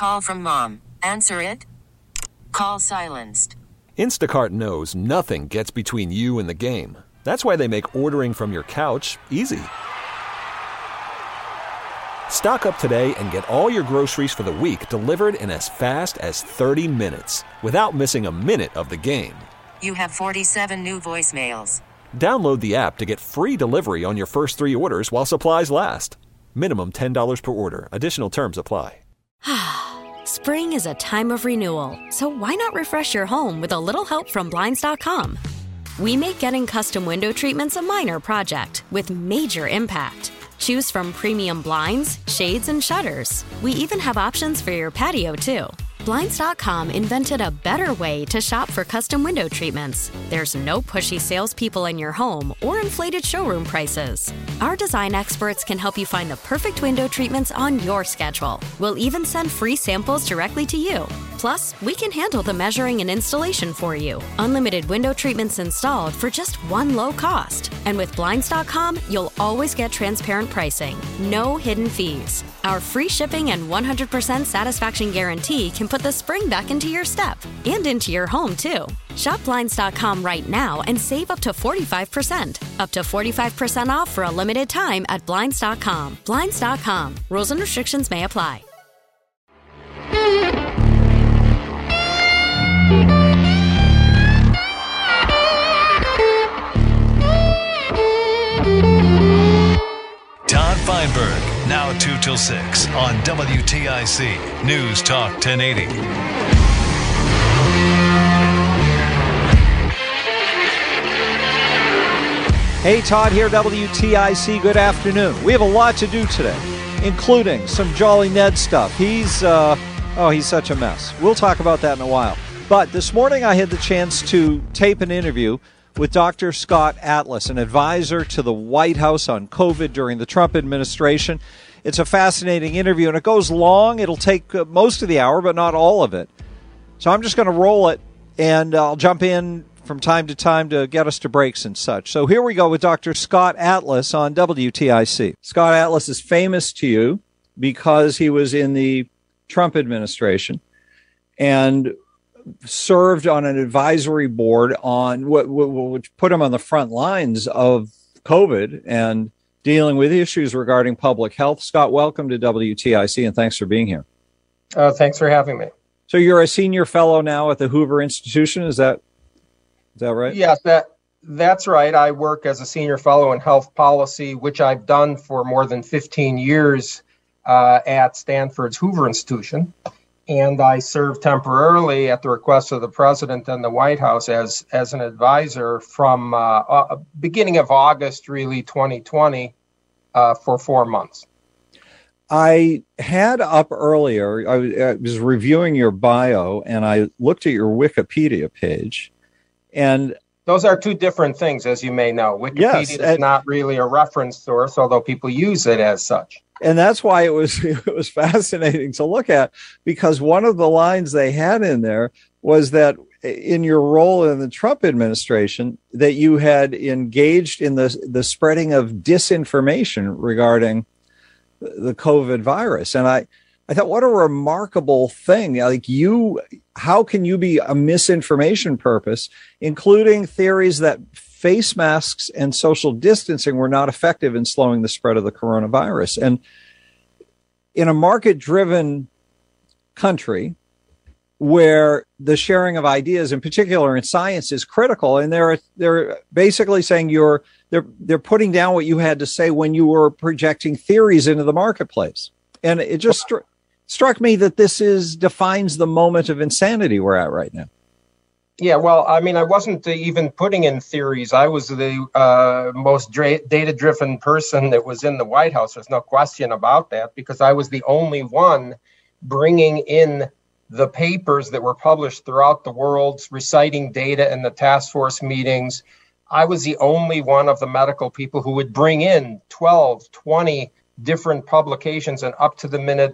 call from mom. Answer it. Call silenced. Instacart knows nothing gets between you and the game. That's why they make ordering from your couch easy. Stock up today and get all your groceries for the week delivered in as fast as 30 minutes without missing a minute of the game. You have 47 new voicemails. Download the app to get free delivery on your first 3 orders while supplies last. Minimum $10 per order. Additional terms apply. Spring is a time of renewal, so why not refresh your home with a little help from Blinds.com? We make getting custom window treatments a minor project with major impact. Choose from premium blinds, shades, and shutters. We even have options for your patio, too. Blinds.com invented a better way to shop for custom window treatments. There's no pushy salespeople in your home or inflated showroom prices. Our design experts can help you find the perfect window treatments on your schedule. We'll even send free samples directly to you. Plus, we can handle the measuring and installation for you. Unlimited window treatments installed for just one low cost. And with Blinds.com, you'll always get transparent pricing. No hidden fees. Our free shipping and 100% satisfaction guarantee can put the spring back into your step and into your home, too. Shop Blinds.com right now and save up to 45%. Up to 45% off for a limited time at Blinds.com. Blinds.com. Rules and restrictions may apply. Todd Feinberg, now 2 till 6 on WTIC News Talk 1080. Hey, Todd here, WTIC. Good afternoon. We have a lot to do today, including some Jolly Ned stuff. He's such a mess. We'll talk about that in a while. But this morning I had the chance to tape an interview with Dr. Scott Atlas, an advisor to the White House on COVID during the Trump administration. It's a fascinating interview, and it goes long. It'll take most of the hour, but not all of it. So I'm just going to roll it, and I'll jump in from time to time to get us to breaks and such. So here we go with Dr. Scott Atlas on WTIC. Scott Atlas is famous to you because he was in the Trump administration and served on an advisory board on which put him on the front lines of COVID and dealing with issues regarding public health. Scott, welcome to WTIC, and thanks for being here. Thanks for having me. So you're a senior fellow now at the Hoover Institution, is that right? Yes, that's right. I work as a senior fellow in health policy, which I've done for more than 15 years at Stanford's Hoover Institution. And I served temporarily at the request of the president and the White House as an advisor from beginning of August, really, 2020, for 4 months. I had up earlier, I was reviewing your bio, and I looked at your Wikipedia page. And those are two different things, as you may know. Wikipedia is not really a reference source, although people use it as such. And that's why it was fascinating to look at, because one of the lines they had in there was that in your role in the Trump administration, that you had engaged in the spreading of disinformation regarding the COVID virus. And I thought, what a remarkable thing. Like how can you be a misinformation purpose, including theories that face masks and social distancing were not effective in slowing the spread of the coronavirus? And in a market-driven country where the sharing of ideas, in particular in science, is critical, and they're basically saying they're putting down what you had to say when you were projecting theories into the marketplace. And it just struck me that this defines the moment of insanity we're at right now. Yeah, well, I mean, I wasn't even putting in theories. I was the most data-driven person that was in the White House. There's no question about that, because I was the only one bringing in the papers that were published throughout the world, reciting data in the task force meetings. I was the only one of the medical people who would bring in 12, 20 different publications and up-to-the-minute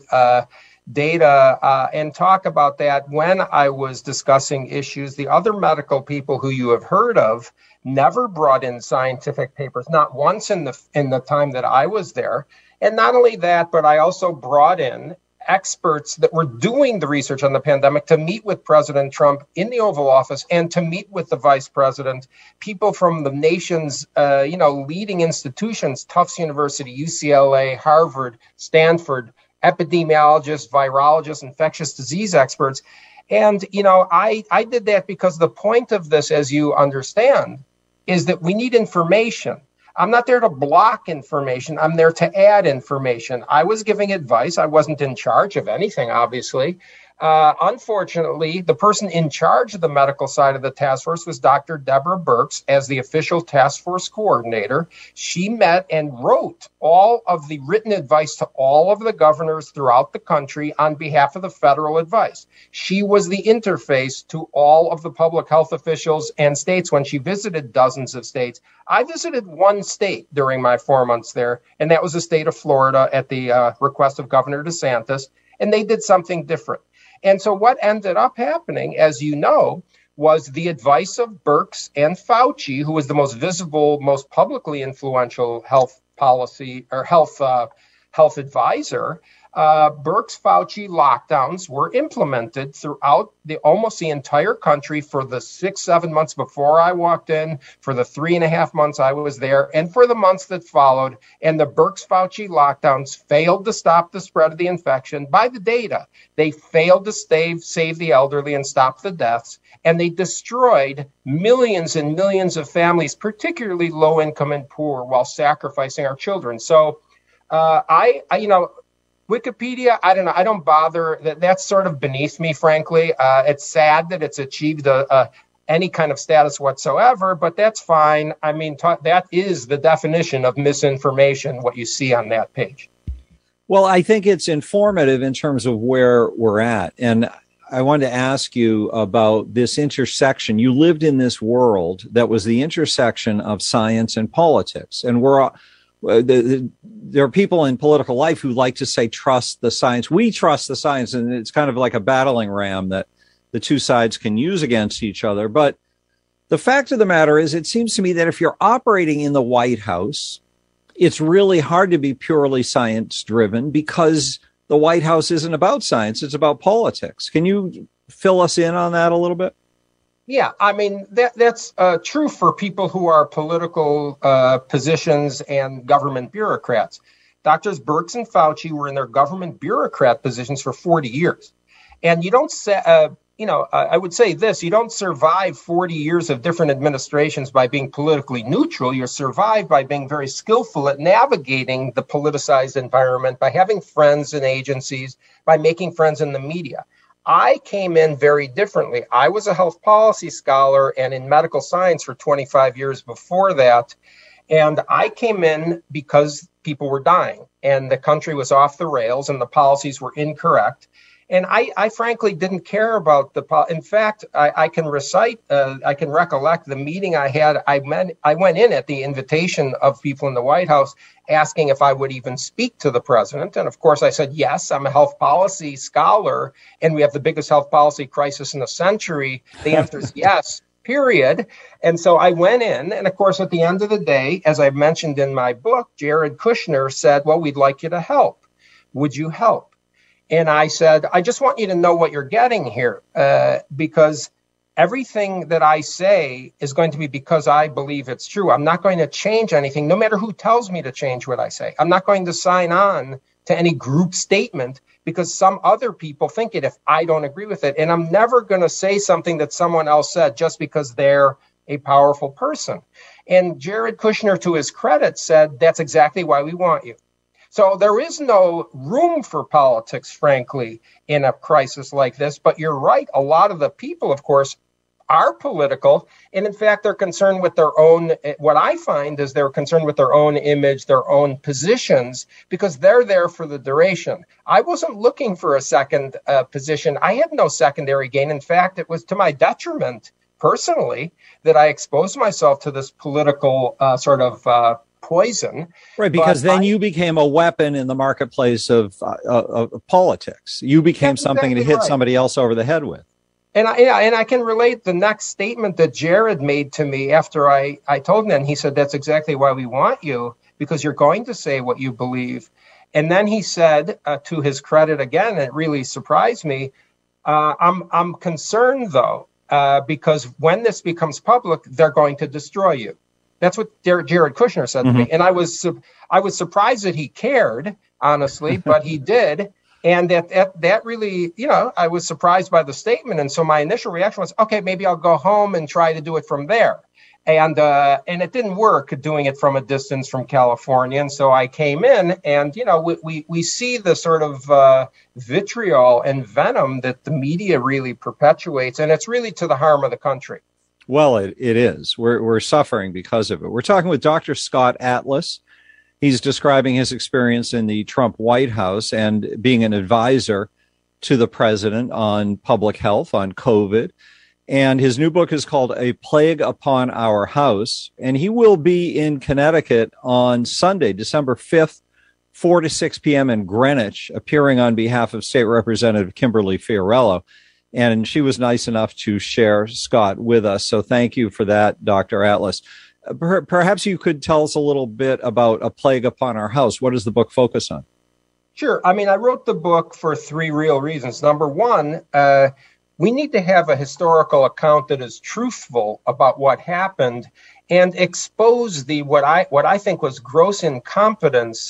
data and talk about that when I was discussing issues. The other medical people who you have heard of never brought in scientific papers, not once in the time that I was there. And not only that, but I also brought in experts that were doing the research on the pandemic to meet with President Trump in the Oval Office and to meet with the vice president, people from the nation's, leading institutions, Tufts University, UCLA, Harvard, Stanford, epidemiologists, virologists, infectious disease experts. And, I did that because the point of this, as you understand, is that we need information. I'm not there to block information. I'm there to add information. I was giving advice. I wasn't in charge of anything, obviously. Unfortunately, the person in charge of the medical side of the task force was Dr. Deborah Birx as the official task force coordinator. She met and wrote all of the written advice to all of the governors throughout the country on behalf of the federal advice. She was the interface to all of the public health officials and states when she visited dozens of states. I visited one state during my 4 months there, and that was the state of Florida at the request of Governor DeSantis, and they did something different. And so what ended up happening, as you know, was the advice of Birx and Fauci, who was the most visible, most publicly influential health policy or health advisor. Birx Fauci lockdowns were implemented throughout almost the entire country for the 6-7 months before I walked in, for the 3.5 months I was there, and for the months that followed. And the Birx Fauci lockdowns failed to stop the spread of the infection. By the data, they failed to save the elderly and stop the deaths. And they destroyed millions and millions of families, particularly low income and poor, while sacrificing our children. So Wikipedia, I don't know. I don't bother. That's sort of beneath me, frankly. It's sad that it's achieved any kind of status whatsoever, but that's fine. I mean, that is the definition of misinformation, what you see on that page. Well, I think it's informative in terms of where we're at. And I wanted to ask you about this intersection. You lived in this world that was the intersection of science and politics. And there are people in political life who like to say, trust the science. We trust the science. And it's kind of like a battling ram that the two sides can use against each other. But the fact of the matter is, it seems to me that if you're operating in the White House, it's really hard to be purely science driven because the White House isn't about science. It's about politics. Can you fill us in on that a little bit? Yeah, I mean, that's true for people who are political positions and government bureaucrats. Doctors Birx and Fauci were in their government bureaucrat positions for 40 years. And you don't say, I would say this, you don't survive 40 years of different administrations by being politically neutral. You survive by being very skillful at navigating the politicized environment, by having friends in agencies, by making friends in the media. I came in very differently. I was a health policy scholar and in medical science for 25 years before that. And I came in because people were dying and the country was off the rails and the policies were incorrect. And I frankly didn't care about in fact, I can recollect the meeting I had. I went in at the invitation of people in the White House asking if I would even speak to the president. And of course I said, yes, I'm a health policy scholar and we have the biggest health policy crisis in a century. The answer is yes, period. And so I went in. And of course, at the end of the day, as I mentioned in my book, Jared Kushner said, well, we'd like you to help. Would you help? And I said, I just want you to know what you're getting here, because everything that I say is going to be because I believe it's true. I'm not going to change anything, no matter who tells me to change what I say. I'm not going to sign on to any group statement because some other people think it if I don't agree with it. And I'm never going to say something that someone else said just because they're a powerful person. And Jared Kushner, to his credit, said, that's exactly why we want you. So there is no room for politics, frankly, in a crisis like this. But you're right. A lot of the people, of course, are political. And in fact, they're concerned with their own. What I find is they're concerned with their own image, their own positions, because they're there for the duration. I wasn't looking for a second position. I had no secondary gain. In fact, it was to my detriment personally that I exposed myself to this political poison. Right, because then you became a weapon in the marketplace of politics. You became something to hit somebody else over the head with. And I can relate the next statement that Jared made to me after I told him, and he said, that's exactly why we want you, because you're going to say what you believe. And then he said, to his credit again, it really surprised me, I'm concerned, though, because when this becomes public, they're going to destroy you. That's what Jared Kushner said to me. And I was surprised that he cared, honestly, but he did. And that really, I was surprised by the statement. And so my initial reaction was, okay, maybe I'll go home and try to do it from there. And it didn't work doing it from a distance from California. And so I came in and, we see the sort of vitriol and venom that the media really perpetuates. And it's really to the harm of the country. Well, it is. We're suffering because of it. We're talking with Dr. Scott Atlas. He's describing his experience in the Trump White House and being an advisor to the president on public health, on COVID. And his new book is called A Plague Upon Our House. And he will be in Connecticut on Sunday, December 5th, 4 to 6 p.m. in Greenwich, appearing on behalf of State Representative Kimberly Fiorello. And she was nice enough to share Scott with us. So thank you for that, Dr. Atlas. Perhaps you could tell us a little bit about A Plague Upon Our House. What does the book focus on? Sure. I mean, I wrote the book for three real reasons. Number one, we need to have a historical account that is truthful about what happened and expose what I think was gross incompetence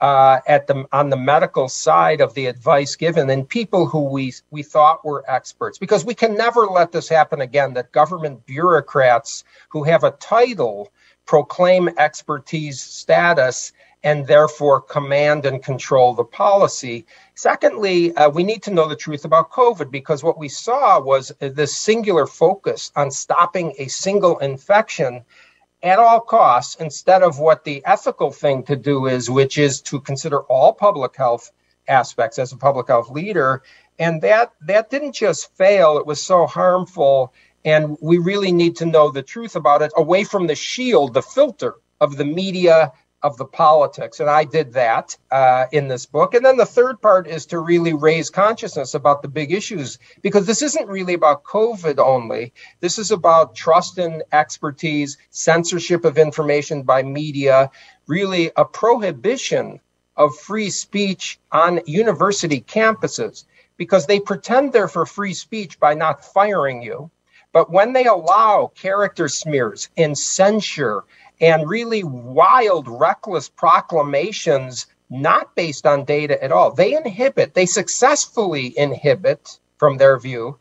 on the medical side of the advice given and people who we thought were experts, because we can never let this happen again, that government bureaucrats who have a title proclaim expertise status and therefore command and control the policy. Secondly, we need to know the truth about COVID, because what we saw was this singular focus on stopping a single infection at all costs, instead of what the ethical thing to do is, which is to consider all public health aspects as a public health leader. And that didn't just fail, it was so harmful. And we really need to know the truth about it away from the shield, the filter of the media, of the politics. And I did that in this book. And then the third part is to really raise consciousness about the big issues, because this isn't really about COVID only. This is about trust in expertise, censorship of information by media, really a prohibition of free speech on university campuses, because they pretend they're for free speech by not firing you. But when they allow character smears and censure and really wild, reckless proclamations not based on data at all, they successfully inhibit, from their view,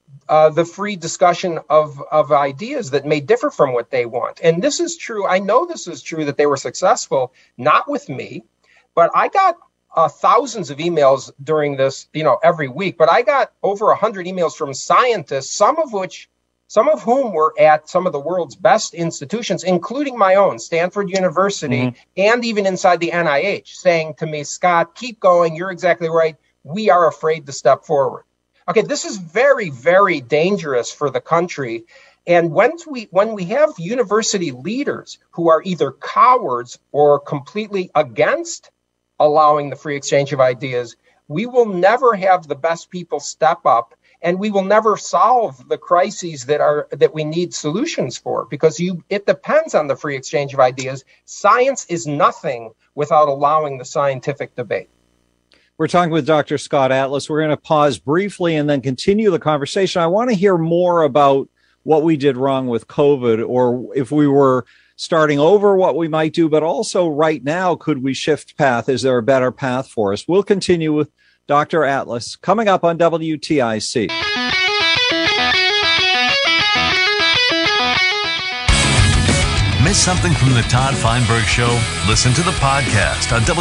the free discussion of ideas that may differ from what they want. And this is true. I know this is true that they were successful, not with me, but I got thousands of emails during this, every week. But I got over 100 emails from scientists, some of whom were at some of the world's best institutions, including my own, Stanford University, and even inside the NIH, saying to me, Scott, keep going. You're exactly right. We are afraid to step forward. Okay, this is very, very dangerous for the country. And when we have university leaders who are either cowards or completely against allowing the free exchange of ideas, we will never have the best people step up. And we will never solve the crises that we need solutions for, because it depends on the free exchange of ideas. Science is nothing without allowing the scientific debate. We're talking with Dr. Scott Atlas. We're going to pause briefly and then continue the conversation. I want to hear more about what we did wrong with COVID, or if we were starting over, what we might do, but also right now, could we shift path? Is there a better path for us? We'll continue with Dr. Atlas coming up on WTIC. Miss something from the Todd Feinberg Show? Listen to the podcast on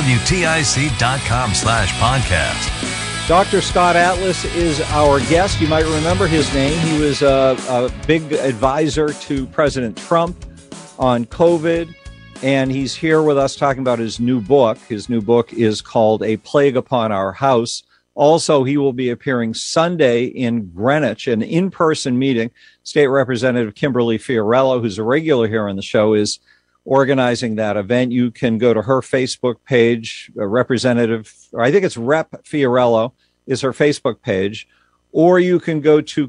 WTIC.com/podcast. Dr. Scott Atlas is our guest. You might remember his name. He was a big advisor to President Trump on COVID. And he's here with us talking about his new book. His new book is called A Plague Upon Our House. Also, he will be appearing Sunday in Greenwich, an in-person meeting. State Representative Kimberly Fiorello, who's a regular here on the show, is organizing that event. You can go to her Facebook page, Rep. Fiorello is her Facebook page, or you can go to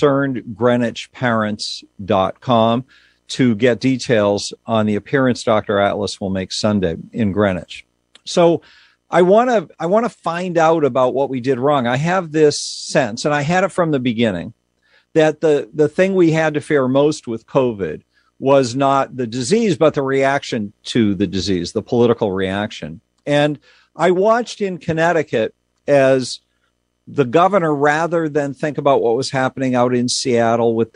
concernedgreenwichparents.com to get details on the appearance Dr. Atlas will make Sunday in Greenwich. So I want to find out about what we did wrong. I have this sense, and I had it from the beginning, that the thing we had to fear most with COVID was not the disease, but the reaction to the disease, the political reaction. And I watched in Connecticut as the governor, rather than think about what was happening out in Seattle with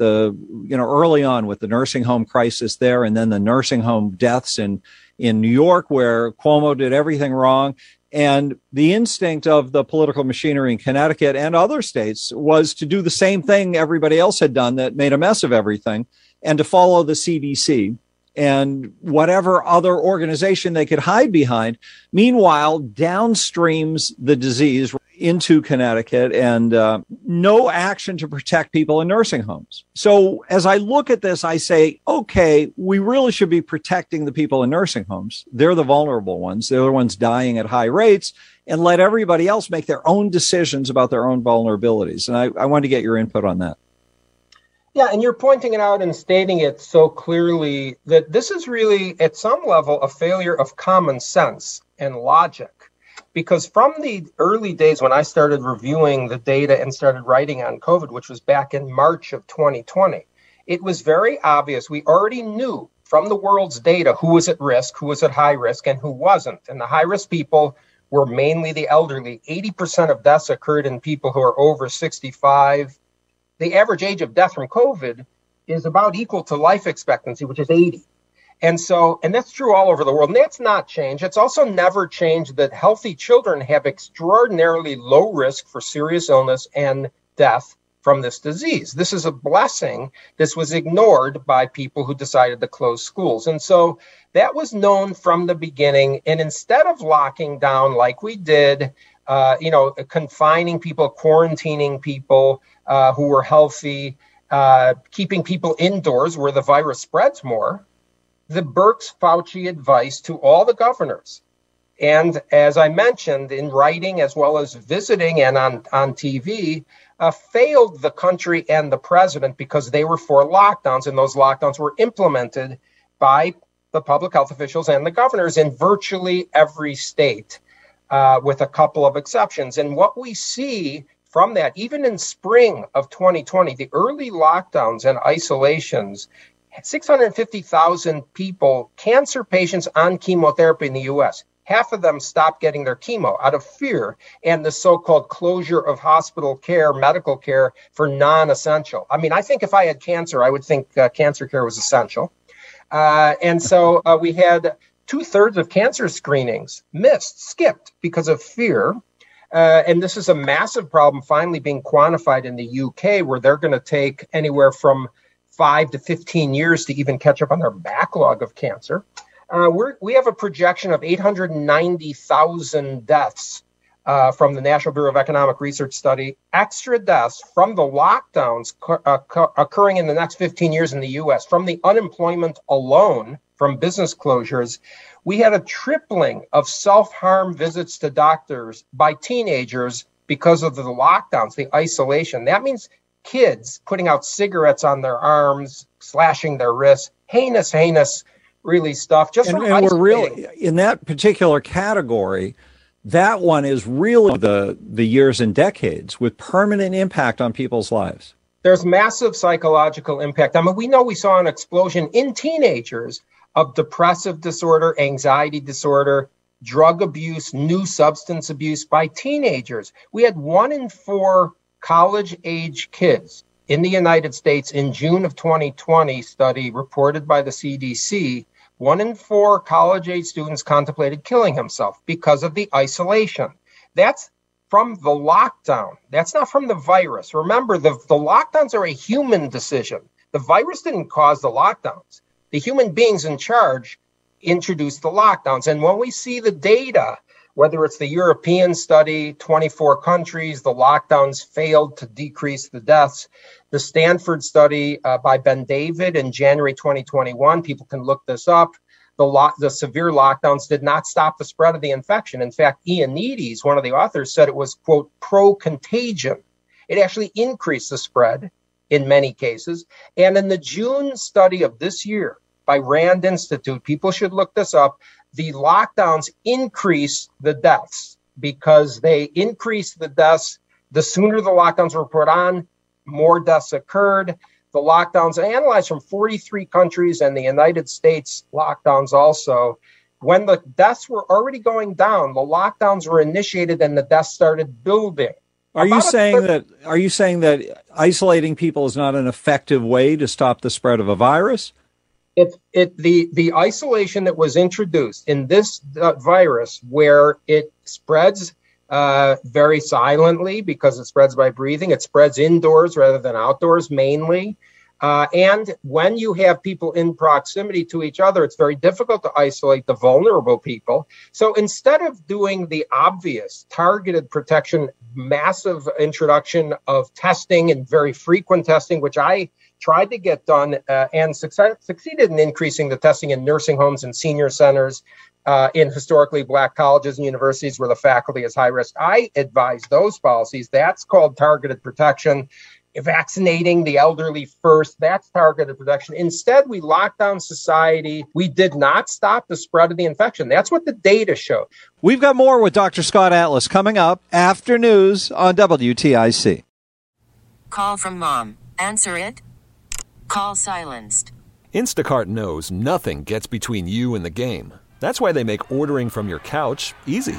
early on with the nursing home crisis there, and then the nursing home deaths in New York, where Cuomo did everything wrong. And the instinct of the political machinery in Connecticut and other states was to do the same thing everybody else had done that made a mess of everything, and to follow the CDC and whatever other organization they could hide behind. Meanwhile, downstreams the disease into Connecticut, and no action to protect people in nursing homes. So as I look at this, I say, okay, we really should be protecting the people in nursing homes. They're the vulnerable ones. They're the ones dying at high rates, and let everybody else make their own decisions about their own vulnerabilities. And I want to get your input on that. Yeah, and you're pointing it out and stating it so clearly that this is really, at some level, a failure of common sense and logic. Because from the early days when I started reviewing the data and started writing on COVID, which was back in March of 2020, it was very obvious. We already knew from the world's data who was at risk, who was at high risk, and who wasn't. And the high-risk people were mainly the elderly. 80% of deaths occurred in people who are over 65. The average age of death from COVID is about equal to life expectancy, which is 80. And that's true all over the world. And that's not changed. It's also never changed that healthy children have extraordinarily low risk for serious illness and death from this disease. This is a blessing. This was ignored by people who decided to close schools. And so that was known from the beginning. And instead of locking down like we did, confining people, quarantining people who were healthy, keeping people indoors where the virus spreads more, the Birx-Fauci advice to all the governors, and as I mentioned in writing as well as visiting and on TV, failed the country and the president because they were for lockdowns, and those lockdowns were implemented by the public health officials and the governors in virtually every state, with a couple of exceptions. And what we see from that, even in spring of 2020, the early lockdowns and isolations, 650,000 people, cancer patients on chemotherapy in the U.S., half of them stopped getting their chemo out of fear and the so-called closure of hospital care, medical care for non-essential. I mean, I think if I had cancer, I would think cancer care was essential. And so we had 2/3 of cancer screenings skipped because of fear. And this is a massive problem finally being quantified in the UK, where they're going to take anywhere from 5 to 15 years to even catch up on their backlog of cancer. We have a projection of 890,000 deaths from the National Bureau of Economic Research study, extra deaths from the lockdowns occurring in the next 15 years in the U.S. From the unemployment alone, from business closures, we had a tripling of self-harm visits to doctors by teenagers because of the lockdowns, the isolation. That means kids putting out cigarettes on their arms, slashing their wrists, heinous, really stuff. And we're really in that particular category. That one is really the years and decades with permanent impact on people's lives. There's massive psychological impact. I mean, we saw an explosion in teenagers of depressive disorder, anxiety disorder, drug abuse, new substance abuse by teenagers. We had 1 in 4 college-age kids in the United States in June of 2020 study reported by the CDC. 1 in 4 college-age students contemplated killing himself because of the isolation. That's from the lockdown. That's not from the virus. Remember, the lockdowns are a human decision. The virus didn't cause the lockdowns. The human beings in charge introduced the lockdowns. And when we see the data, whether it's the European study, 24 countries, the lockdowns failed to decrease the deaths. The Stanford study by Ben David in January 2021, people can look this up. The severe lockdowns did not stop the spread of the infection. In fact, Ioannidis, one of the authors, said it was, quote, pro-contagion. It actually increased the spread in many cases. And in the June study of this year by Rand Institute, people should look this up, the lockdowns increase the deaths because they increase the deaths. The sooner the lockdowns were put on, more deaths occurred. The lockdowns analyzed from 43 countries and the United States lockdowns also. When the deaths were already going down, the lockdowns were initiated and the deaths started building. Are you saying that isolating people is not an effective way to stop the spread of a virus? The isolation that was introduced in this virus, where it spreads very silently because it spreads by breathing, it spreads indoors rather than outdoors mainly. And when you have people in proximity to each other, it's very difficult to isolate the vulnerable people. So instead of doing the obvious targeted protection, massive introduction of testing and very frequent testing, which I tried to get done and succeeded in increasing the testing in nursing homes and senior centers, in historically Black colleges and universities where the faculty is high risk. I advise those policies. That's called targeted protection. Vaccinating the elderly first, that's targeted protection. Instead, we locked down society. We did not stop the spread of the infection. That's what the data showed. We've got more with Dr. Scott Atlas coming up after news on WTIC. Call from mom. Answer it. Call silenced. Instacart knows nothing gets between you and the game. That's why they make ordering from your couch easy.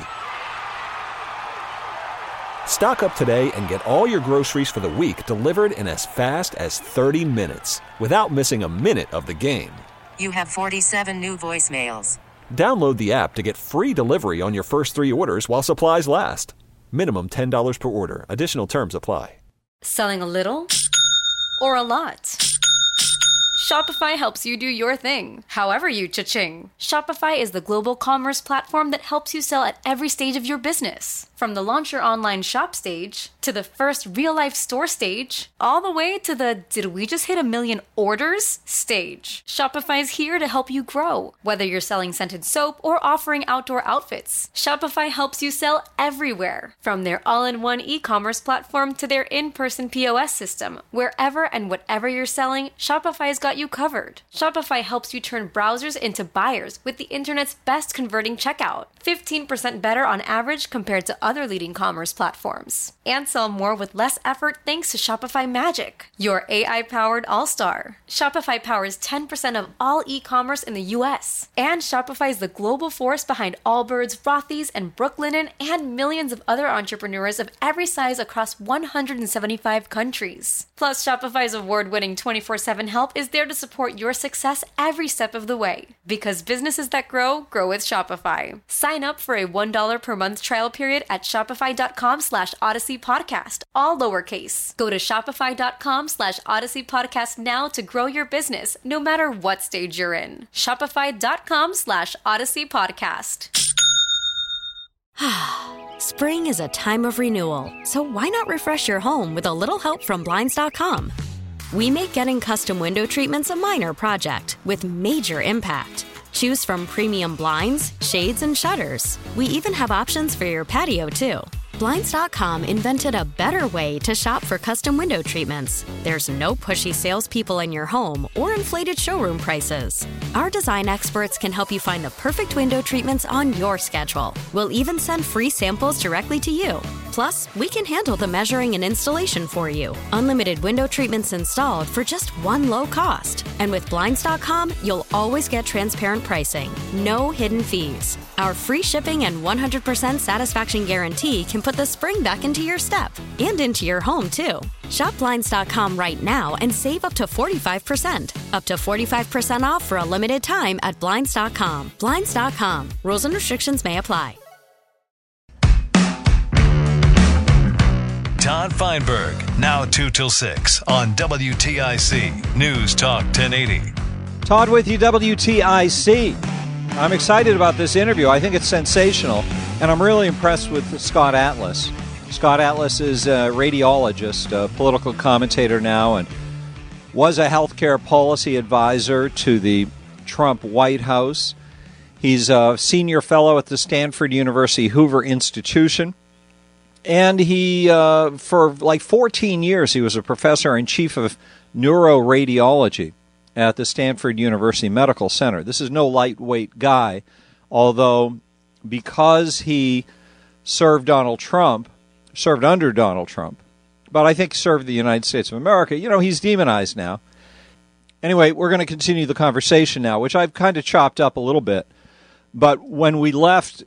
Stock up today and get all your groceries for the week delivered in as fast as 30 minutes without missing a minute of the game. You have 47 new voicemails. Download the app to get free delivery on your first 3 orders while supplies last. Minimum $10 per order. Additional terms apply. Selling a little or a lot? Shopify helps you do your thing, however you cha-ching. Shopify is the global commerce platform that helps you sell at every stage of your business. From the launch your online shop stage, to the first real-life store stage, all the way to the did we just hit 1 million orders stage. Shopify's here to help you grow. Whether you're selling scented soap or offering outdoor outfits, Shopify helps you sell everywhere. From their all-in-one e-commerce platform to their in-person POS system, wherever and whatever you're selling, Shopify's got you covered. Shopify helps you turn browsers into buyers with the internet's best converting checkout. 15% better on average compared to other leading commerce platforms. And sell more with less effort thanks to Shopify Magic, your AI-powered all-star. Shopify powers 10% of all e-commerce in the US. And Shopify is the global force behind Allbirds, Rothy's, and Brooklinen, and millions of other entrepreneurs of every size across 175 countries. Plus, Shopify's award-winning 24/7 help is there to support your success every step of the way. Because businesses that grow, grow with Shopify. Sign up for a $1 per month trial period at shopify.com/Odyssey Podcast, all lowercase. Go to shopify.com/Odyssey Podcast now to grow your business, no matter what stage you're in. Shopify.com/Odyssey Podcast. Spring is a time of renewal, so why not refresh your home with a little help from Blinds.com? We make getting custom window treatments a minor project with major impact. Choose from premium blinds, shades, and shutters. We even have options for your patio, too. Blinds.com invented a better way to shop for custom window treatments. There's no pushy salespeople in your home or inflated showroom prices. Our design experts can help you find the perfect window treatments on your schedule. We'll even send free samples directly to you. Plus, we can handle the measuring and installation for you. Unlimited window treatments installed for just one low cost. And with Blinds.com, you'll always get transparent pricing. No hidden fees. Our free shipping and 100% satisfaction guarantee can put the spring back into your step and into your home, too. Shop Blinds.com right now and save up to 45%. Up to 45% off for a limited time at Blinds.com. Blinds.com. Rules and restrictions may apply. Todd Feinberg, now 2 till 6 on WTIC News Talk 1080. Todd with you, WTIC. I'm excited about this interview. I think it's sensational, and I'm really impressed with Scott Atlas. Scott Atlas is a radiologist, a political commentator now, and was a healthcare policy advisor to the Trump White House. He's a senior fellow at the Stanford University Hoover Institution. And he, for like 14 years, he was a professor and chief of neuroradiology at the Stanford University Medical Center. This is no lightweight guy, although because he served under Donald Trump, but I think served the United States of America, he's demonized now. Anyway, we're going to continue the conversation now, which I've kind of chopped up a little bit. But when we left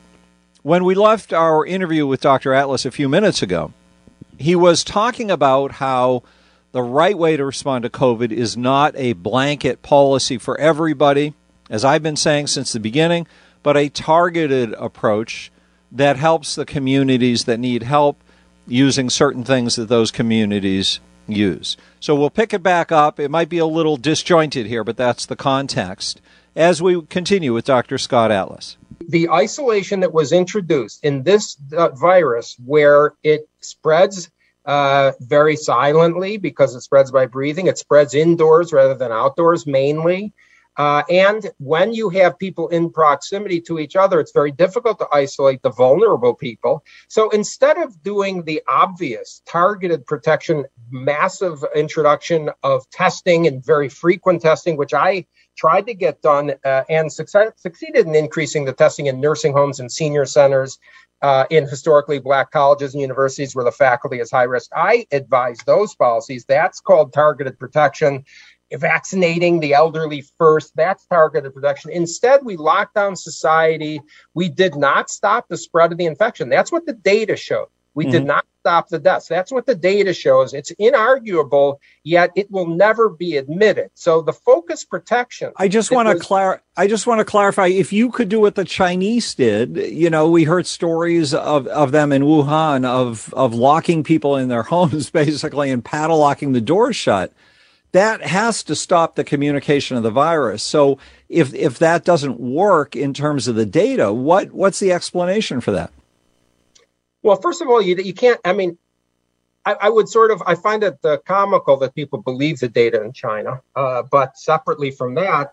our interview with Dr. Atlas a few minutes ago, he was talking about how the right way to respond to COVID is not a blanket policy for everybody, as I've been saying since the beginning, but a targeted approach that helps the communities that need help using certain things that those communities use. So we'll pick it back up. It might be a little disjointed here, but that's the context as we continue with Dr. Scott Atlas. The isolation that was introduced in this virus, where it spreads very silently because it spreads by breathing, it spreads indoors rather than outdoors mainly. And when you have people in proximity to each other, it's very difficult to isolate the vulnerable people. So instead of doing the obvious targeted protection, massive introduction of testing and very frequent testing, which I tried to get done and succeeded in increasing the testing in nursing homes and senior centers, in historically Black colleges and universities where the faculty is high risk. I advise those policies. That's called targeted protection. Vaccinating the elderly first, that's targeted protection. Instead, we locked down society. We did not stop the spread of the infection. That's what the data showed. We did not stop the deaths. That's what the data shows. It's inarguable, yet it will never be admitted. So the focus protection. I just want to clarify, if you could do what the Chinese did, we heard stories of them in Wuhan of locking people in their homes basically and padlocking the doors shut. That has to stop the communication of the virus. So if that doesn't work in terms of the data, what's the explanation for that? Well, first of all, you can't, I find it comical that people believe the data in China. But separately from that,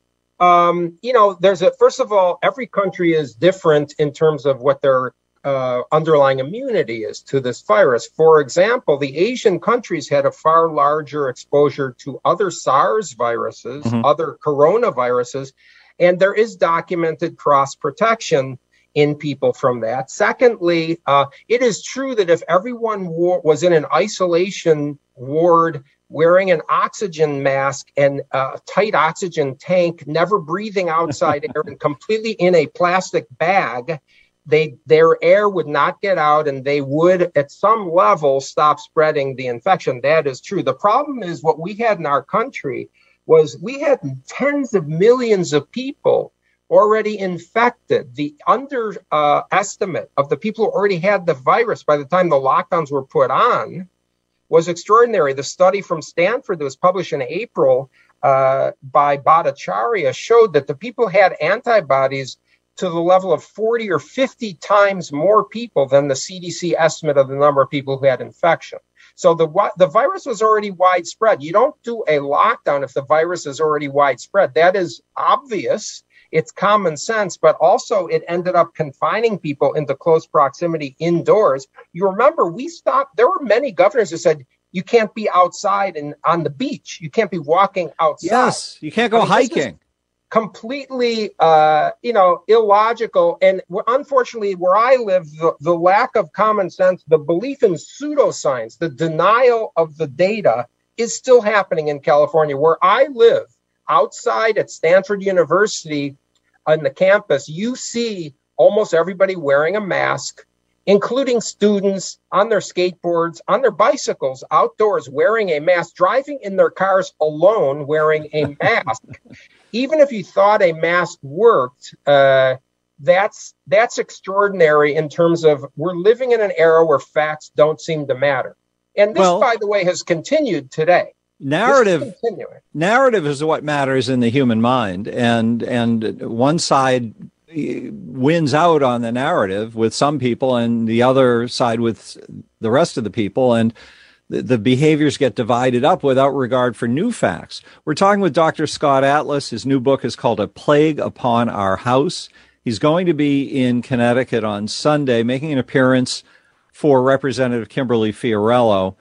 first of all, every country is different in terms of what their underlying immunity is to this virus. For example, the Asian countries had a far larger exposure to other SARS viruses, other coronaviruses, and there is documented cross protection in people from that. Secondly, it is true that if everyone was in an isolation ward wearing an oxygen mask and a tight oxygen tank, never breathing outside air, and completely in a plastic bag, their air would not get out and they would at some level stop spreading the infection. That is true. The problem is what we had in our country was we had tens of millions of people already infected. The estimate of the people who already had the virus by the time the lockdowns were put on was extraordinary. The study from Stanford that was published in April by Bhattacharya showed that the people had antibodies to the level of 40 or 50 times more people than the CDC estimate of the number of people who had infection. So the virus was already widespread. You don't do a lockdown if the virus is already widespread. That is obvious. It's common sense, but also it ended up confining people into close proximity indoors. You remember there were many governors who said, you can't be outside and on the beach. You can't be walking outside. Yes, you can't go hiking. Completely, illogical. And unfortunately, where I live, the lack of common sense, the belief in pseudoscience, the denial of the data is still happening in California. Where I live, outside at Stanford University on the campus, you see almost everybody wearing a mask, including students on their skateboards, on their bicycles, outdoors wearing a mask, driving in their cars alone wearing a mask. Even if you thought a mask worked, that's extraordinary in terms of we're living in an era where facts don't seem to matter. And this, by the way, has continued today. Narrative is what matters in the human mind, and one side wins out on the narrative with some people and the other side with the rest of the people, and the behaviors get divided up without regard for new facts. We're talking with Dr. Scott Atlas. His new book is called A Plague Upon Our House. He's going to be in Connecticut on Sunday, making an appearance for Representative Kimberly Fiorello.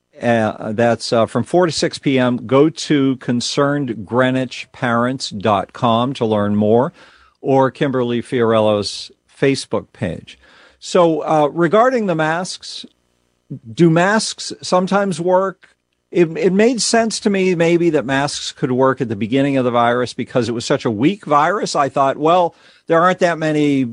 That's from 4 to 6 p.m. Go to concernedgreenwichparents.com to learn more. or Kimberly Fiorello's Facebook page. So regarding the masks, do masks sometimes work? It made sense to me maybe that masks could work at the beginning of the virus because it was such a weak virus. I thought, well, there aren't that many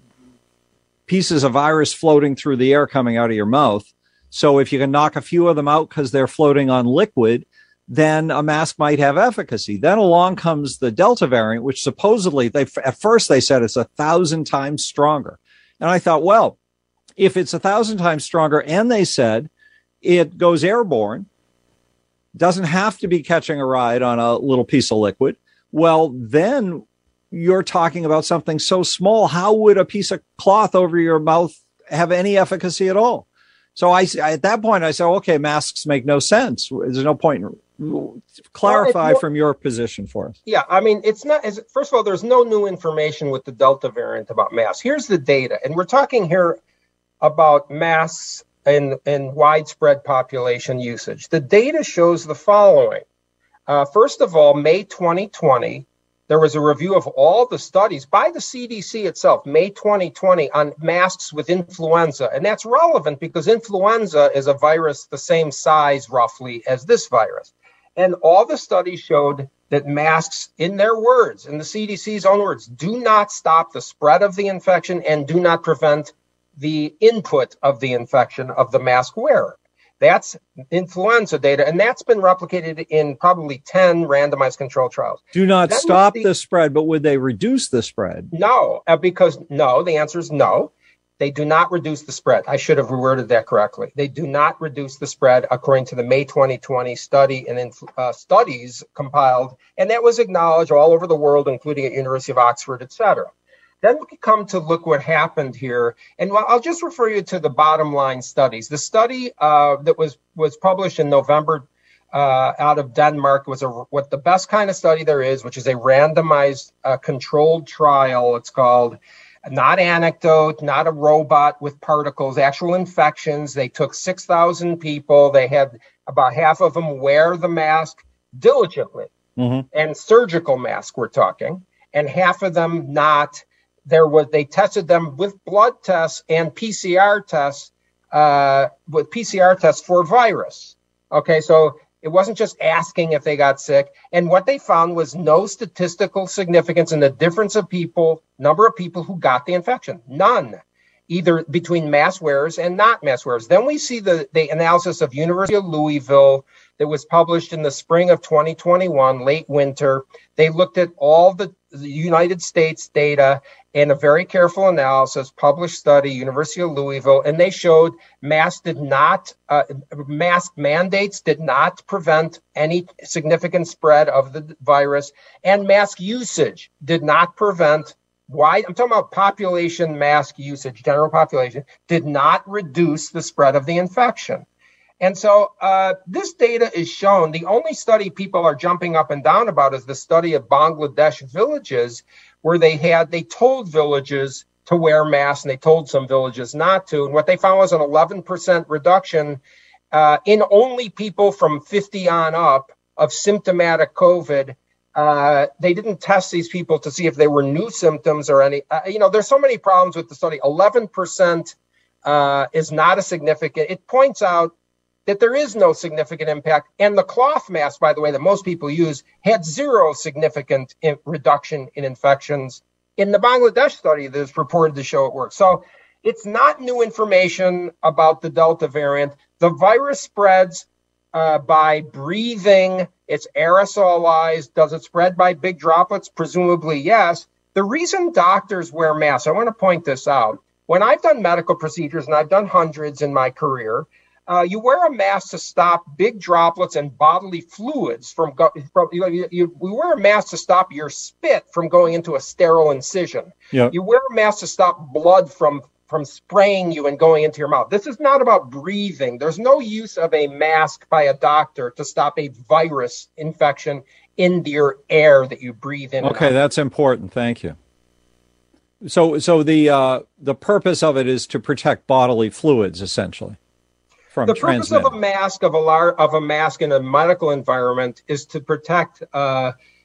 pieces of virus floating through the air coming out of your mouth. So if you can knock a few of them out because they're floating on liquid, then a mask might have efficacy. Then along comes the Delta variant, which supposedly at first they said it's 1,000 times stronger. And I thought, well, if it's 1,000 times stronger and they said it goes airborne, doesn't have to be catching a ride on a little piece of liquid, well, then you're talking about something so small. How would a piece of cloth over your mouth have any efficacy at all? So at that point, I said, okay, masks make no sense. There's no point. Clarify from your position for us. Yeah, I mean, it's not, first of all, there's no new information with the Delta variant about masks. Here's the data, and we're talking here about masks and widespread population usage. The data shows the following. First of all, May 2020, there was a review of all the studies by the CDC itself, May 2020, on masks with influenza. And that's relevant because influenza is a virus the same size, roughly, as this virus. And all the studies showed that masks, in their words, in the CDC's own words, do not stop the spread of the infection and do not prevent the input of the infection of the mask wearer. That's influenza data, and that's been replicated in probably 10 randomized control trials. Do not stop the spread, but would they reduce the spread? No, the answer is no. They do not reduce the spread. I should have reworded that correctly. They do not reduce the spread according to the May 2020 study and studies compiled, and that was acknowledged all over the world, including at University of Oxford, et cetera. Then we can come to look what happened here. And I'll just refer you to the bottom line studies. The study that was published in November out of Denmark was what the best kind of study there is, which is a randomized controlled trial. It's called, not anecdote, not a robot with particles, actual infections. They took 6,000 people. They had about half of them wear the mask diligently, and surgical mask we're talking, and half of them not. They tested them with blood tests and PCR tests, for virus. Okay, so it wasn't just asking if they got sick. And what they found was no statistical significance in the difference of number of people who got the infection. None, either between mask wearers and not mask wearers. Then we see the analysis of University of Louisville that was published in the spring of 2021, late winter. They looked at all the United States data in a very careful analysis, published study, University of Louisville, and they showed mask mandates did not prevent any significant spread of the virus, and mask usage did not prevent I'm talking about population mask usage, general population, did not reduce the spread of the infection. And so this data is shown. The only study people are jumping up and down about is the study of Bangladesh villages, where they told villages to wear masks and they told some villages not to. And what they found was an 11% reduction in only people from 50 on up of symptomatic COVID. They didn't test these people to see if they were new symptoms or any, there's so many problems with the study. 11% is not a significant, it points out that there is no significant impact. And the cloth mask, by the way, that most people use had zero significant reduction in infections in the Bangladesh study that is reported to show it works. So it's not new information about the Delta variant. The virus spreads by breathing. It's aerosolized. Does it spread by big droplets? Presumably, yes. The reason doctors wear masks, I want to point this out. When I've done medical procedures, and I've done hundreds in my career, you wear a mask to stop big droplets and bodily fluids we wear a mask to stop your spit from going into a sterile incision. Yep. You wear a mask to stop blood from spraying you and going into your mouth. This is not about breathing. There's no use of a mask by a doctor to stop a virus infection into your air that you breathe in. Okay, that's important. Thank you. So the purpose of it is to protect bodily fluids, essentially. The purpose of a mask in a medical environment is to protect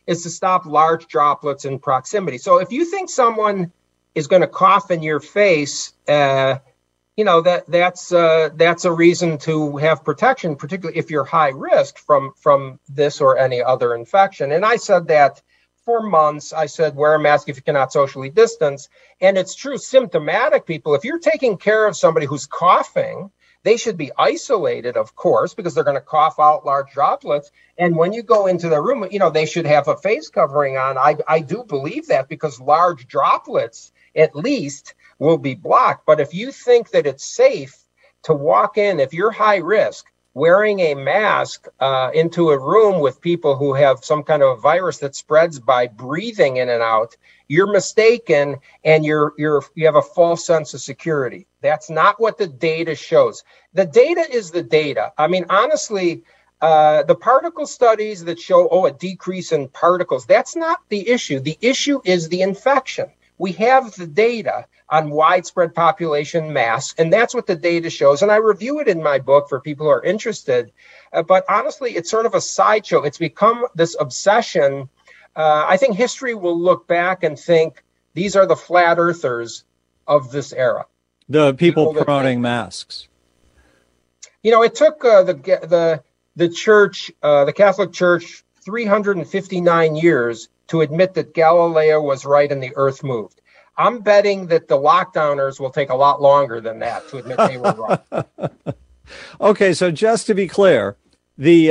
is to stop large droplets in proximity. So if you think someone is going to cough in your face, that's a reason to have protection, particularly if you're high risk from this or any other infection. And I said that for months. I said, wear a mask if you cannot socially distance. And it's true, symptomatic people, if you're taking care of somebody who's coughing, they should be isolated, of course, because they're going to cough out large droplets. And when you go into the room, they should have a face covering on. I do believe that, because large droplets, at least, will be blocked. But if you think that it's safe to walk in, if you're high risk, wearing a mask into a room with people who have some kind of virus that spreads by breathing in and out, you're mistaken, and you have a false sense of security. That's not what the data shows. The data is the data. I mean, honestly, the particle studies that show, a decrease in particles, that's not the issue. The issue is the infection. We have the data on widespread population masks, and that's what the data shows. And I review it in my book for people who are interested. But honestly, it's sort of a sideshow. It's become this obsession. I think history will look back and think these are the flat earthers of this era. The people promoting masks. It took the church, the Catholic Church, 359 years to admit that Galileo was right and the earth moved. I'm betting that the lockdowners will take a lot longer than that to admit they were wrong. Okay, so just to be clear, they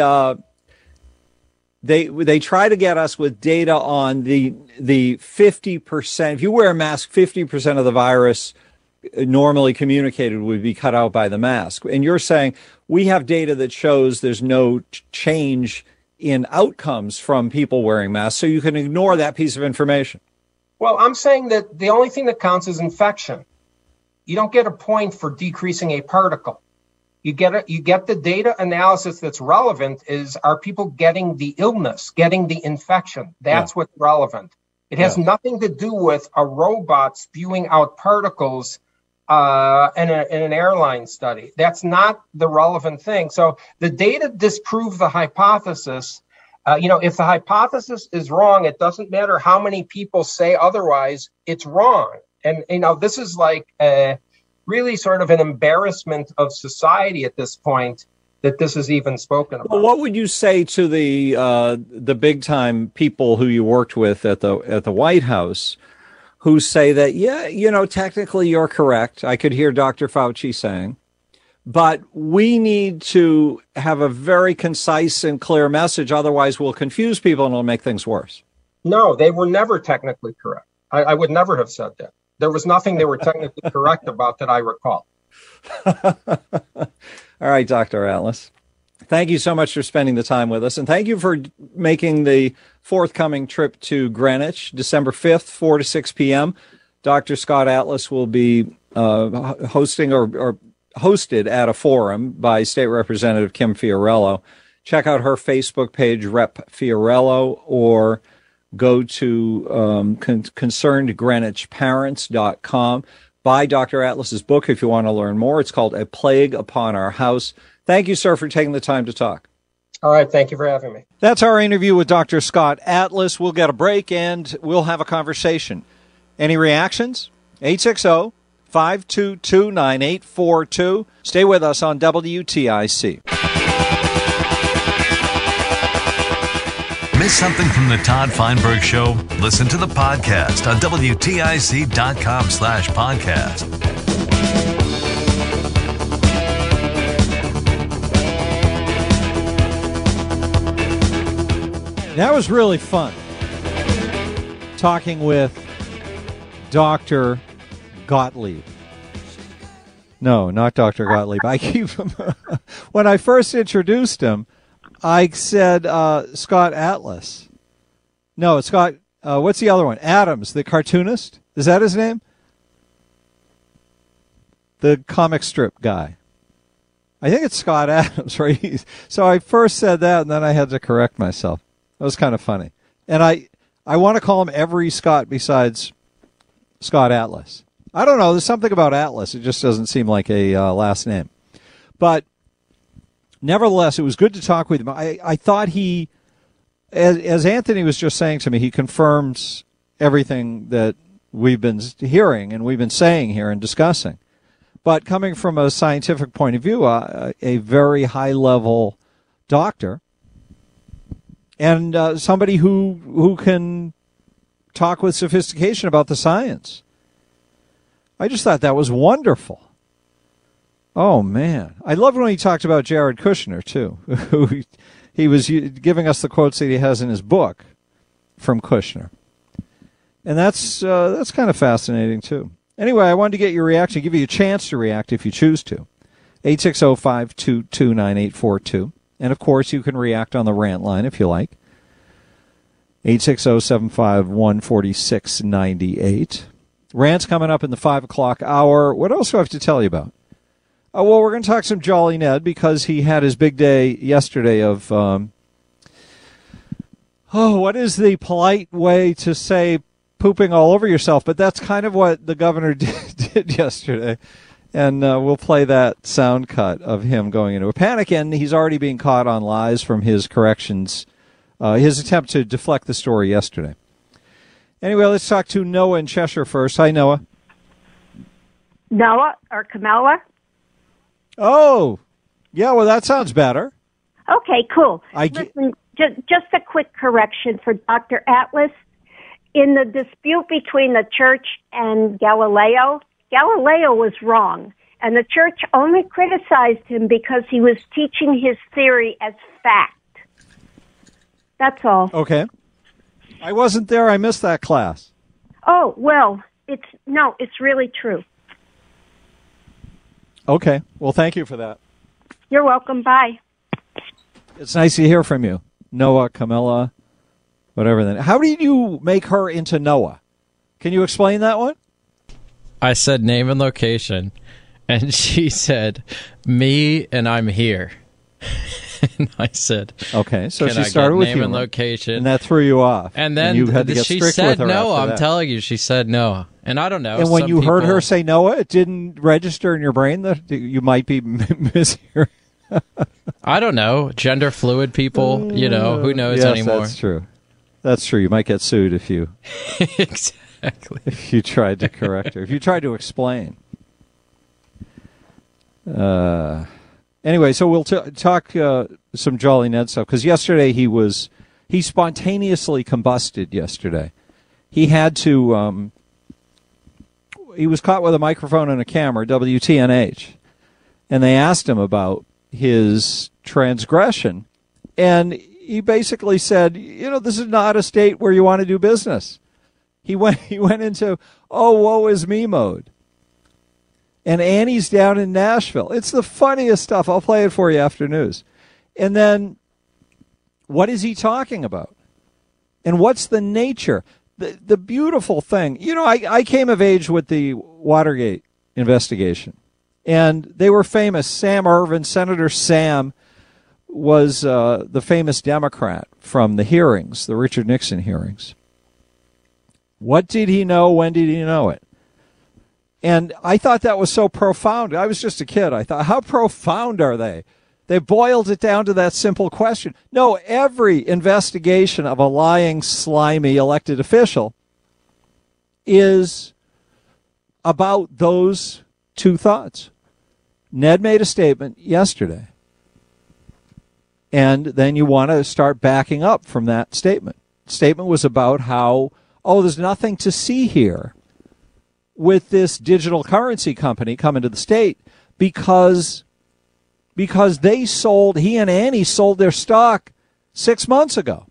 try to get us with data on the 50%. If you wear a mask, 50% of the virus normally communicated would be cut out by the mask. And you're saying we have data that shows there's no change in outcomes from people wearing masks, so you can ignore that piece of information. Well, I'm saying that the only thing that counts is infection. You don't get a point for decreasing a particle. You get the data analysis that's relevant is, are people getting the illness, getting the infection? That's what's relevant. It has nothing to do with a robot spewing out particles in an airline study. That's not the relevant thing. So the data disprove the hypothesis. If the hypothesis is wrong, it doesn't matter how many people say otherwise, it's wrong. And, this is like really sort of an embarrassment of society at this point that this is even spoken about. Well, what would you say to the big time people who you worked with at the White House who say that, technically you're correct. I could hear Dr. Fauci saying, but we need to have a very concise and clear message. Otherwise, we'll confuse people and it'll make things worse. No, they were never technically correct. I would never have said that. There was nothing they were technically correct about that I recall. All right, Dr. Atlas. Thank you so much for spending the time with us. And thank you for making the forthcoming trip to Greenwich, December 5th, 4 to 6 p.m. Dr. Scott Atlas will be hosting or hosted at a forum by State Representative Kim Fiorello. Check out her Facebook page, Rep Fiorello, or go to concernedgreenwichparents.com. Buy Dr. Atlas's book if you want to learn more. It's called A Plague Upon Our House. Thank you, sir, for taking the time to talk. All right. Thank you for having me. That's our interview with Dr. Scott Atlas. We'll get a break and we'll have a conversation. Any reactions? 860-522-9842. Stay with us on WTIC. Miss something from the Todd Feinberg Show? Listen to the podcast on WTIC.com/podcast. That was really fun. Talking with Dr. Gottlieb. No, not Dr. Gottlieb. I keep when I first introduced him, I said Scott Atlas. No, it's Scott. What's the other one? Adams, the cartoonist. Is that his name? The comic strip guy. I think it's Scott Adams, right? So I first said that, and then I had to correct myself. That was kind of funny. And I want to call him every Scott besides Scott Atlas. I don't know. There's something about Atlas. It just doesn't seem like a last name. But nevertheless, it was good to talk with him. I thought he as Anthony was just saying to me, he confirms everything that we've been hearing and we've been saying here and discussing. But coming from a scientific point of view, a very high-level doctor and somebody who can talk with sophistication about the science. I just thought that was wonderful. Oh, man. I loved when he talked about Jared Kushner, too. He was giving us the quotes that he has in his book from Kushner. And that's kind of fascinating, too. Anyway, I wanted to get your reaction, give you a chance to react if you choose to. 860-522-9842. And, of course, you can react on the rant line if you like. 860-751-4698. Rant's coming up in the 5 o'clock hour. What else do I have to tell you about? Well, we're going to talk some Jolly Ned because he had his big day yesterday of, what is the polite way to say pooping all over yourself? But that's kind of what the governor did yesterday. And we'll play that sound cut of him going into a panic. And he's already being caught on lies from his corrections, his attempt to deflect the story yesterday. Anyway, let's talk to Noah in Cheshire first. Hi, Noah. Noah or Camilla? Oh, yeah, well, that sounds better. Okay, cool. Listen, just a quick correction for Dr. Atlas. In the dispute between the church and Galileo was wrong, and the church only criticized him because he was teaching his theory as fact. That's all. Okay. I wasn't there. I missed that class. Oh, well, it's really true. Okay. Well, thank you for that. You're welcome. Bye. It's nice to hear from you. Noah, Camilla, whatever. Then, how did you make her into Noah? Can you explain that one? I said name and location, and she said, me and I'm here. And I said, okay, so she started with name and location, and that threw you off. And then you had to get she strict said with her no. after I'm that. telling you, she said no. And I don't know. And when you heard her say Noah, it didn't register in your brain that you might be mishearing. I don't know. Gender fluid people, who knows yes, anymore? That's true. That's true. You might get sued if you exactly if you tried to correct her. If you tried to explain. Anyway, so we'll talk some Jolly Ned stuff because yesterday he spontaneously combusted yesterday. He had to. He was caught with a microphone and a camera, WTNH, and they asked him about his transgression, and he basically said, this is not a state where you want to do business. He went into, woe is me mode. And Annie's down in Nashville. It's the funniest stuff. I'll play it for you after news. And then, what is he talking about? And what's the nature? The beautiful thing, I came of age with the Watergate investigation. And they were famous. Sam Ervin, Senator Sam, was the famous Democrat from the hearings, the Richard Nixon hearings. What did he know? When did he know it? And I thought that was so profound. I was just a kid. I thought, how profound are they? They boiled it down to that simple question. No, every investigation of a lying, slimy elected official is about those two thoughts. Ned made a statement yesterday. And then you want to start backing up from that statement. The statement was about how, there's nothing to see here with this digital currency company coming to the state because he and Annie sold their stock 6 months ago.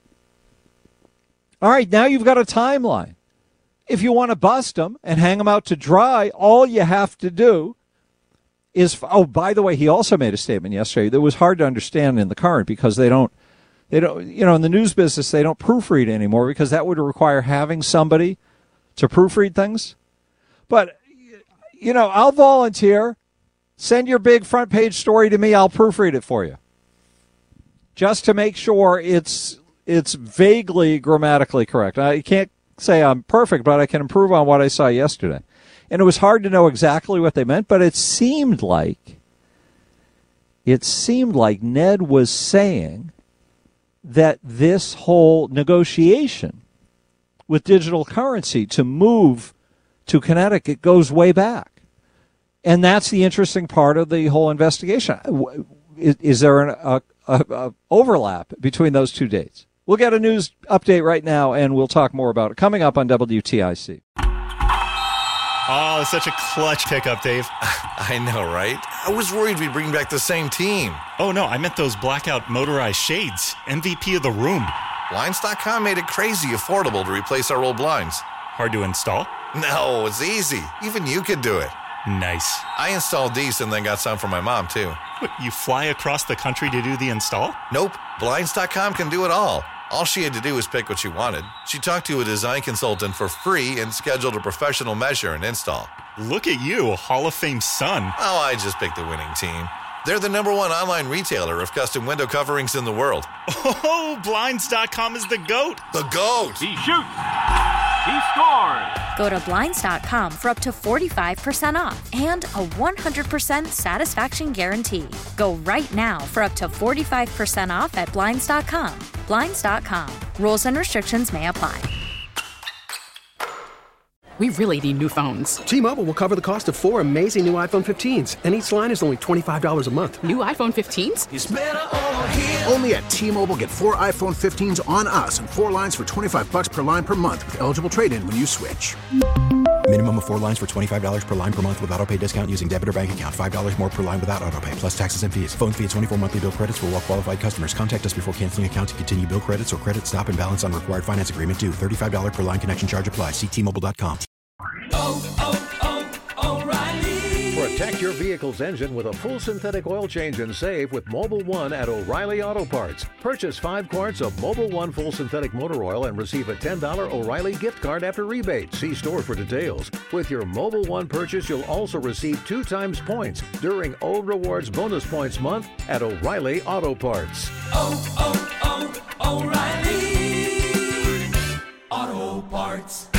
All right, now you've got a timeline. If you want to bust them and hang them out to dry, all you have to do is, by the way, he also made a statement yesterday that was hard to understand in the current because they don't, in the news business, they don't proofread anymore because that would require having somebody to proofread things. But, I'll volunteer. Send your big front page story to me. I'll proofread it for you. Just to make sure it's vaguely grammatically correct. I can't say I'm perfect, but I can improve on what I saw yesterday. And it was hard to know exactly what they meant, but it seemed like Ned was saying that this whole negotiation with digital currency to move to Connecticut goes way back. And that's the interesting part of the whole investigation. Is there an overlap between those two dates? We'll get a news update right now, and we'll talk more about it coming up on WTIC. Oh, such a clutch pickup, Dave. I know, right? I was worried we'd bring back the same team. Oh, no, I meant those blackout motorized shades. MVP of the room. Blinds.com made it crazy affordable to replace our old blinds. Hard to install? No, it's easy. Even you could do it. Nice. I installed these and then got some for my mom, too. What, you fly across the country to do the install? Nope. Blinds.com can do it all. All she had to do was pick what she wanted. She talked to a design consultant for free and scheduled a professional measure and install. Look at you, a Hall of Fame son. Oh, I just picked the winning team. They're the #1 online retailer of custom window coverings in the world. Oh, Blinds.com is the GOAT. The GOAT! He shoots. He scores. Go to Blinds.com for up to 45% off and a 100% satisfaction guarantee. Go right now for up to 45% off at Blinds.com. Blinds.com. Rules and restrictions may apply. We really need new phones. T-Mobile will cover the cost of 4 amazing new iPhone 15s, and each line is only $25 a month. New iPhone 15s? It's better over here. Only at T-Mobile, get 4 iPhone 15s on us and 4 lines for $25 per line per month with eligible trade-in when you switch. Minimum of 4 lines for $25 per line per month with autopay discount using debit or bank account. $5 more per line without autopay, plus taxes and fees. Phone fee at 24 monthly bill credits for well-qualified customers. Contact us before canceling account to continue bill credits or credit stop and balance on required finance agreement due. $35 per line connection charge applies. See T-Mobile.com. O'Reilly. Protect your vehicle's engine with a full synthetic oil change and save with Mobil 1 at O'Reilly Auto Parts. Purchase 5 quarts of Mobil 1 full synthetic motor oil and receive a $10 O'Reilly gift card after rebate. See store for details. With your Mobil 1 purchase, you'll also receive 2 times points during Old Rewards Bonus Points Month at O'Reilly Auto Parts. O'Reilly Auto Parts.